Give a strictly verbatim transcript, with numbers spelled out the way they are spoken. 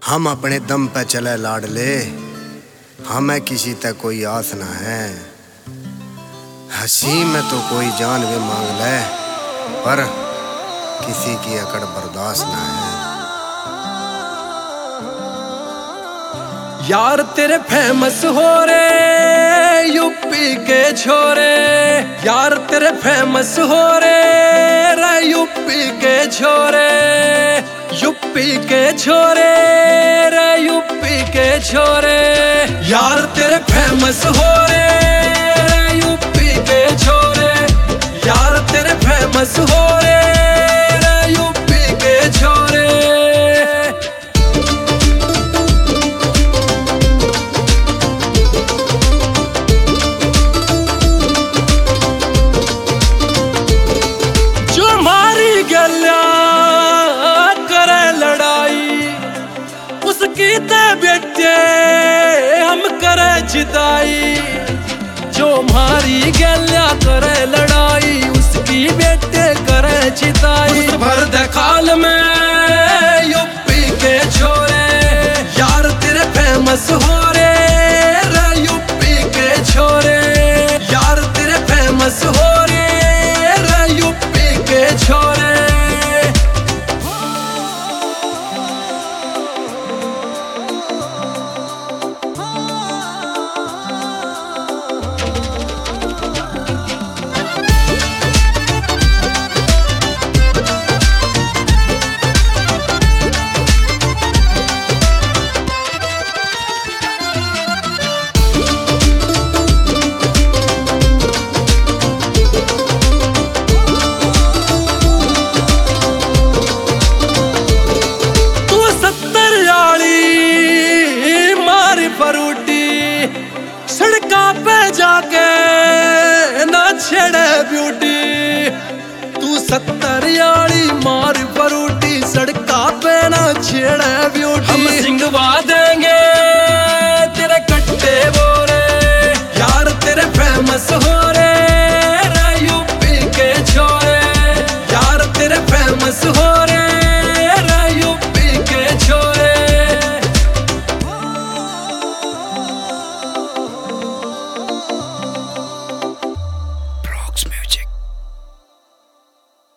हम अपने दम पे चले लाडले, हमें किसी तक कोई आस ना है। हंसी में तो कोई जान भी मांग ले, पर किसी की अकड़ बर्दाश्त ना है। यार तेरे फेमस हो रे यूपी के छोरे, यार तेरे फेमस हो रे यूपी के छोरे, यूपी के छोरे रे यूपी के छोरे। यार तेरे फेमस हो रे यूपी के छोरे, यार तेरे फेमस हो रे यूपी के छोरे। जो मारी गल्या करे लड़ाई, उसकी ते बेटे हम करे जिताई। जो मारी गल्या करे लड़ाई, उसकी बेटे करे जिताई। भर दे खाल में यूपी के छोरे, यार तेरे फेमस हो